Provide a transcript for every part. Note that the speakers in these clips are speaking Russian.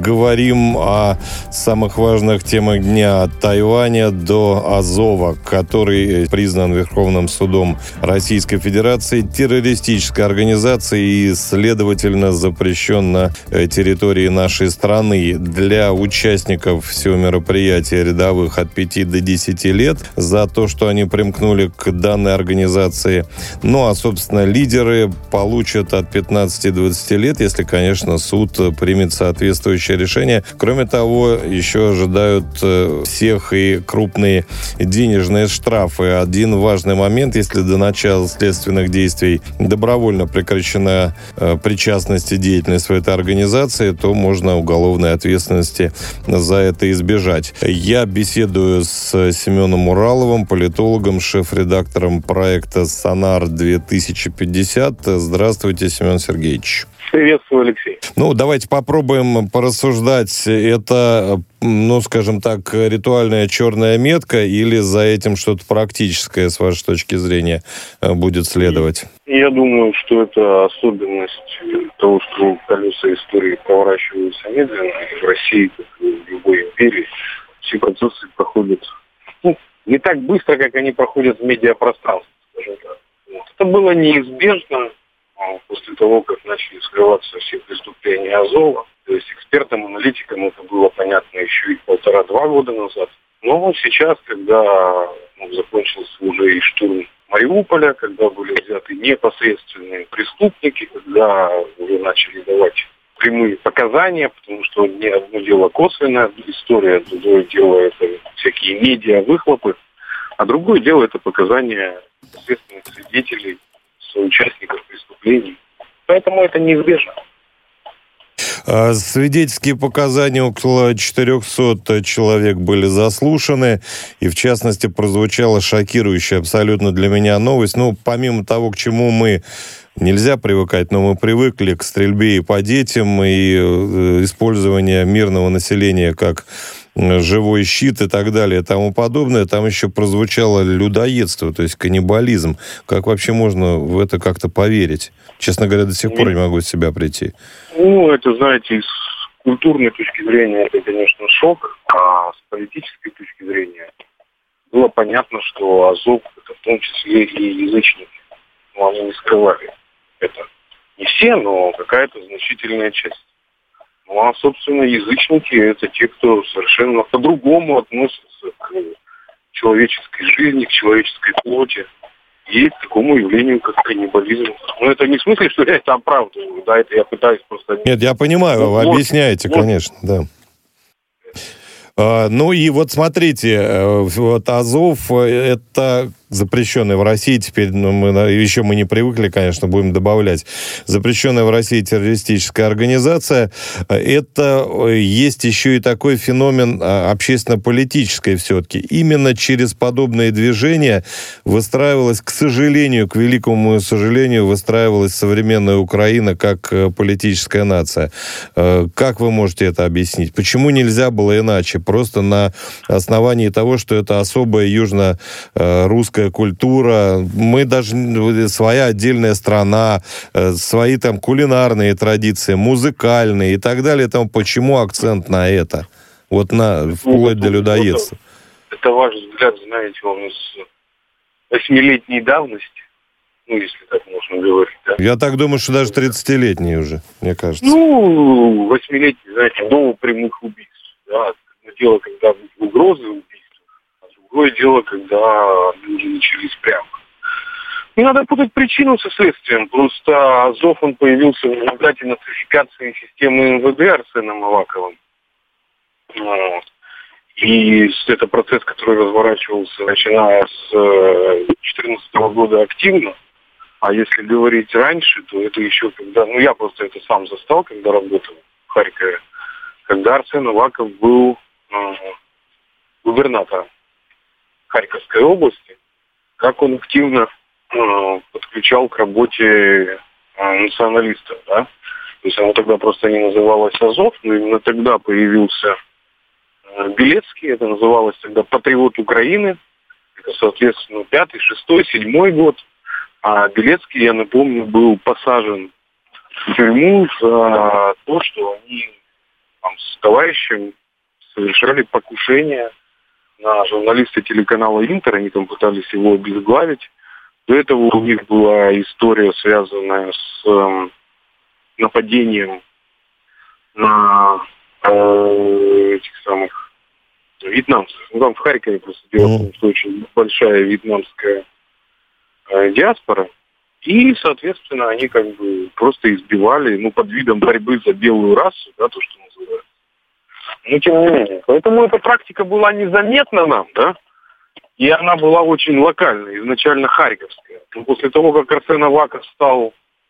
говорим о самых важных темах дня, от Тайваня до Азова, который признан Верховным судом Российской Федерации террористической организацией и, следовательно, запрещен на территории нашей страны. Для участников всего мероприятия рядовых от 5 до 10 лет за то, что они примкнули к данной организации. Ну, а, собственно, лидеры получат от 15 до 20 лет, если, конечно, суд примет соответствующее решение. Кроме того, еще ожидают всех и крупные денежные штрафы. Один важный момент: если до начала следственных действий добровольно прекращена причастность и деятельность в этой организации, то можно уголовной ответственности за это избежать. Я беседую с Семеном Ураловым, политологом, шеф-редактором проекта «Сонар-2050». Здравствуйте, Семен Сергеевич. Приветствую, Алексей. Ну, давайте попробуем порассуждать. Это, скажем так, ритуальная черная метка или за этим что-то практическое, с вашей точки зрения, будет следовать? Я думаю, что это особенность того, что колеса истории поворачиваются медленно. И в России, как и в любой империи, все процессы проходят не так быстро, как они проходят в медиапространстве, скажем так. Это было неизбежно после того, как начали скрываться все преступления Азова. То есть экспертам, аналитикам это было понятно еще и 1,5-2 года назад. Но сейчас, когда закончился уже и штурм Мариуполя, когда были взяты непосредственные преступники, когда уже начали давать прямые показания, потому что не одно дело косвенная история, другое дело это всякие медиа-выхлопы, а другое дело это показания непосредственных свидетелей, соучастников преступлений. Поэтому это неизбежно. Свидетельские показания около 400 человек были заслушаны, и в частности прозвучала шокирующая абсолютно для меня новость. Помимо того, к чему мы нельзя привыкать, но мы привыкли к стрельбе и по детям, и использованию мирного населения как живой щит и так далее и тому подобное. Там еще прозвучало людоедство, то есть каннибализм. Как вообще можно в это как-то поверить? Честно говоря, до сих пор не могу в себя прийти. Это, знаете, с культурной точки зрения это, конечно, шок, а с политической точки зрения было понятно, что Азов это в том числе и язычники. Но они не скрывали это. Не все, но какая-то значительная часть. А, собственно, язычники – это те, кто совершенно по-другому относится к человеческой жизни, к человеческой плоти и к такому явлению, как каннибализм. Это не в смысле, что я это оправдываю, да, это я пытаюсь просто... Нет, я понимаю, вы объясняете, конечно, да. И вот смотрите, Азов – это запрещенная в России, теперь мы не привыкли, конечно, будем добавлять, запрещенная в России террористическая организация. Это есть еще и такой феномен общественно-политической все-таки. Именно через подобные движения выстраивалась, к сожалению, к великому сожалению, выстраивалась современная Украина как политическая нация. Как вы можете это объяснить? Почему нельзя было иначе? Просто на основании того, что это особая южно-русская культура, мы даже своя отдельная страна, свои там кулинарные традиции, музыкальные и так далее. Почему акцент на это? Вплоть до людоедства. Это ваш взгляд, знаете, он из 8-летней давности, если так можно говорить, да? Я так думаю, что даже 30-летний уже, мне кажется. 8-летний, знаете, до прямых убийств, да. Одно дело, когда угрозы убийств, а другое дело, когда они уже начались прямо. Не надо путать причину со следствием. Просто Азов, он появился в результате нацификации системы МВД Арсеном Аваковым. И это процесс, который разворачивался, начиная с 2014 года активно. А если говорить раньше, то это еще когда... я просто это сам застал, когда работал в Харькове. Когда Арсен Аваков был губернатором Харьковской области, как он активно подключал к работе националистов, да? То есть оно тогда просто не называлось Азов, но именно тогда появился Белецкий, это называлось тогда «Патриот Украины», это, соответственно, 5-й, 6-й, 7-й год. А Белецкий, я напомню, был посажен в тюрьму за то, что они там, с товарищем совершали покушение на журналиста телеканала «Интер», они там пытались его обезглавить. До этого у них была история, связанная с нападением на этих самых вьетнамцев. Ну, там в Харькове просто дело в том, что очень большая вьетнамская диаспора. И, соответственно, они как бы просто избивали, ну, под видом борьбы за белую расу, да, то, что называется. Но тем не менее. Поэтому эта практика была незаметна нам, да, и она была очень локальной, изначально харьковская. Но после того, как Арсен Аваков стал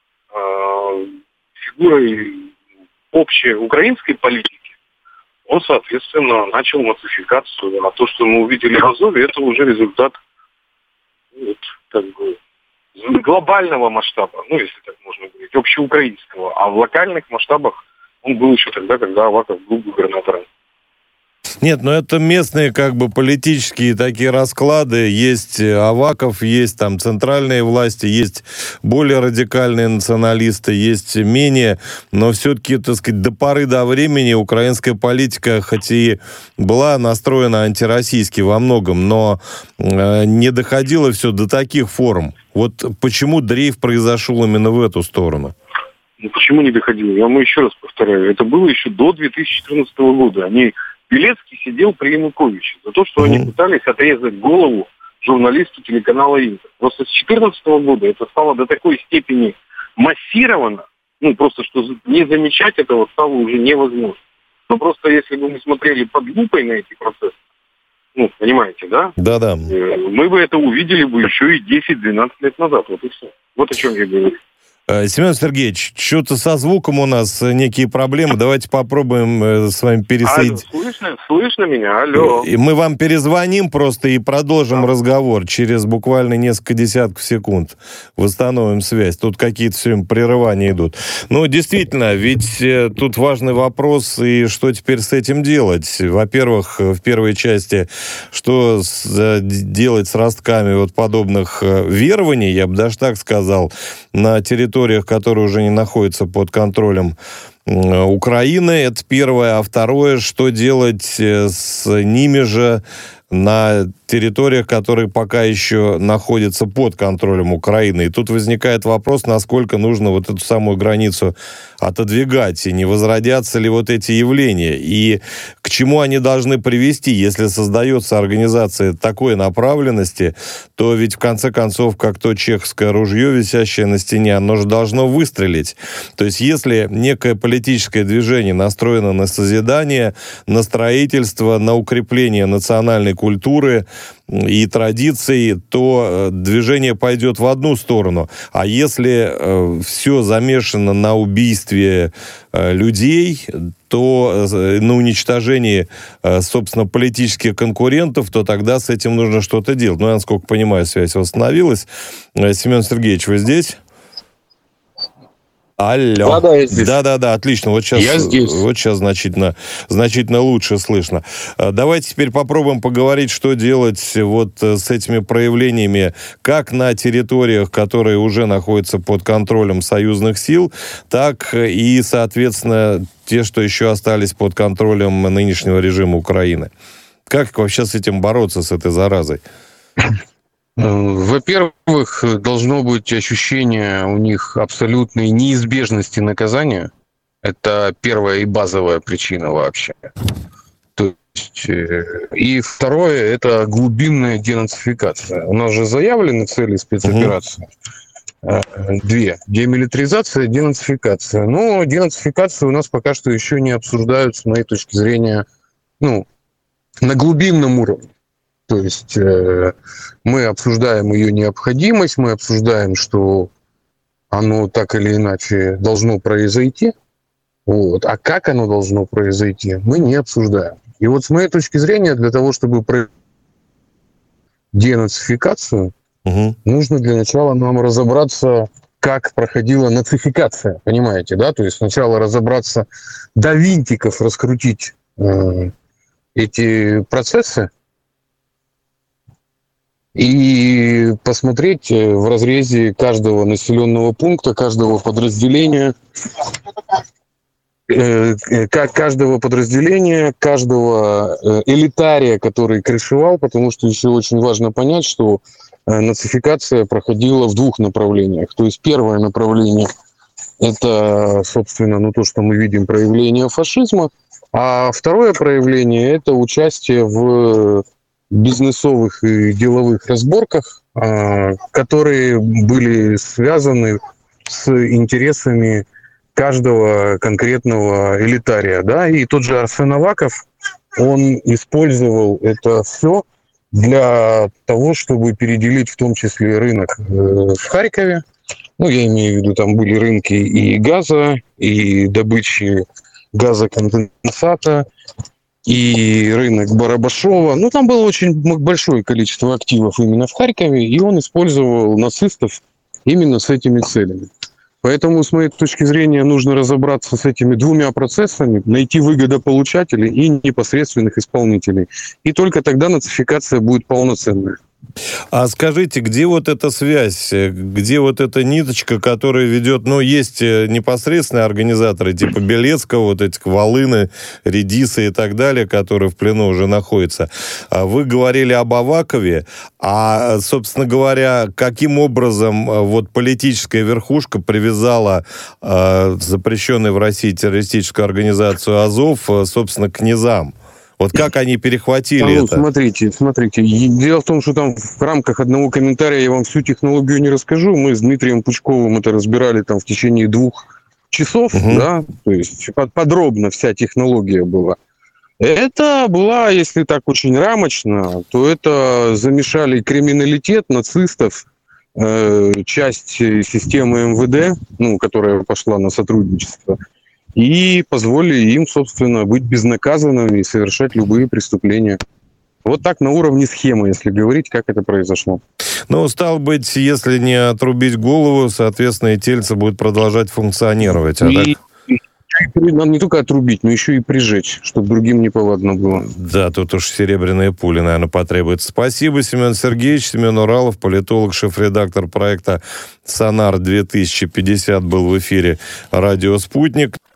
фигурой общей украинской политики, он, соответственно, начал нацификацию. А то, что мы увидели в Азове, это уже результат вот, как бы, глобального масштаба, ну, если так можно говорить, общеукраинского. А в локальных масштабах он был еще тогда, когда Аваков был губернатором. Нет, но это местные как бы политические такие расклады. Есть Аваков, есть там центральные власти, есть более радикальные националисты, есть менее. Но все-таки, так сказать, до поры до времени украинская политика, хоть и была настроена антироссийски во многом, но не доходило все до таких форм. Вот почему дрейф произошел именно в эту сторону? Ну, почему не доходило? Я вам еще раз повторяю. Это было еще до 2014 года. Белецкий сидел при Януковиче за то, что они пытались отрезать голову журналисту телеканала «Интер». Просто с 2014 года это стало до такой степени массировано, ну, просто что не замечать этого стало уже невозможно. Ну, просто если бы мы смотрели под лупой на эти процессы, ну, понимаете, да? Да-да. Мы бы это увидели бы еще и 10-12 лет назад. Вот и все. Вот о чем я говорю. Семен Сергеевич, что-то со звуком у нас некие проблемы. Давайте попробуем с вами пересоединить. Слышно меня? Алло. И мы вам перезвоним просто и продолжим разговор через буквально несколько десятков секунд. Восстановим связь. Тут какие-то все время прерывания идут. Ну, действительно, ведь тут важный вопрос, и что теперь с этим делать? Во-первых, в первой части, что делать с ростками вот подобных верований, я бы даже так сказал, на территориях, которые уже не находятся под контролем Украины. Это первое. А второе, что делать с ними же на территориях, которые пока еще находятся под контролем Украины. И тут возникает вопрос, насколько нужно вот эту самую границу отодвигать, и не возродятся ли вот эти явления, и к чему они должны привести. Если создается организация такой направленности, то ведь в конце концов, как то чеховское ружье, висящее на стене, оно же должно выстрелить. То есть если некое политическое движение настроено на созидание, на строительство, на укрепление национальной культуры и традиций, то движение пойдет в одну сторону. А если все замешано на убийстве людей, то на уничтожении, собственно, политических конкурентов, то тогда с этим нужно что-то делать. Ну, я, насколько понимаю, связь восстановилась. Семен Сергеевич, вы здесь? Алло. Да, отлично. Вот сейчас, я здесь. Вот сейчас значительно лучше слышно. Давайте теперь попробуем поговорить, что делать вот с этими проявлениями, как на территориях, которые уже находятся под контролем союзных сил, так и, соответственно, те, что еще остались под контролем нынешнего режима Украины. Как вообще с этим бороться, с этой заразой? Во-первых, должно быть ощущение у них абсолютной неизбежности наказания. Это первая и базовая причина вообще. То есть, и второе, это глубинная денацификация. У нас же заявлены цели спецоперации. Две. Демилитаризация, денацификация. Но денацификация у нас пока что еще не обсуждаются, с моей точки зрения, на глубинном уровне. То есть мы обсуждаем ее необходимость, мы обсуждаем, что оно так или иначе должно произойти. Вот. А как оно должно произойти, мы не обсуждаем. И вот с моей точки зрения, для того, чтобы произвести денацификацию, нужно для начала нам разобраться, как проходила нацификация, понимаете, да? То есть сначала разобраться, до винтиков раскрутить эти процессы, и посмотреть в разрезе каждого населенного пункта, каждого подразделения, каждого подразделения, каждого элитария, который крышевал, потому что еще очень важно понять, что нацификация проходила в двух направлениях. То есть первое направление – это, собственно, то, что мы видим, проявление фашизма, а второе проявление – это участие в бизнесовых и деловых разборках, которые были связаны с интересами каждого конкретного элитария. Да? И тот же Арсен Аваков, он использовал это все для того, чтобы переделить в том числе рынок в Харькове. Я имею в виду, там были рынки и газа, и добычи газоконденсата, и рынок Барабашова. Там было очень большое количество активов именно в Харькове, и он использовал нацистов именно с этими целями. Поэтому, с моей точки зрения, нужно разобраться с этими двумя процессами, найти выгодополучателей и непосредственных исполнителей. И только тогда нацификация будет полноценная. А скажите, где вот эта связь, где вот эта ниточка, которая ведет, есть непосредственные организаторы типа Белецкого, вот этих Волыны, Редиса и так далее, которые в плену уже находятся. Вы говорили об Авакове, а, собственно говоря, каким образом вот политическая верхушка привязала запрещенную в России террористическую организацию Азов, собственно, к низам? Вот как они перехватили это? Смотрите. Дело в том, что там в рамках одного комментария я вам всю технологию не расскажу. Мы с Дмитрием Пучковым это разбирали в течение 2 часов, да, то есть подробно вся технология была. Это была, если так очень рамочно, то это замешали криминалитет нацистов, часть системы МВД, которая пошла на сотрудничество, и позволили им, собственно, быть безнаказанными и совершать любые преступления. Вот так на уровне схемы, если говорить, как это произошло. Стало быть, если не отрубить голову, соответственно, и тельце будет продолжать функционировать. Надо не только отрубить, но еще и прижечь, чтобы другим неповадно было. Да, тут уж серебряные пули, наверное, потребуется. Спасибо, Семен Сергеевич. Семен Уралов, политолог, шеф-редактор проекта «Сонар-2050» был в эфире «Радио Спутник».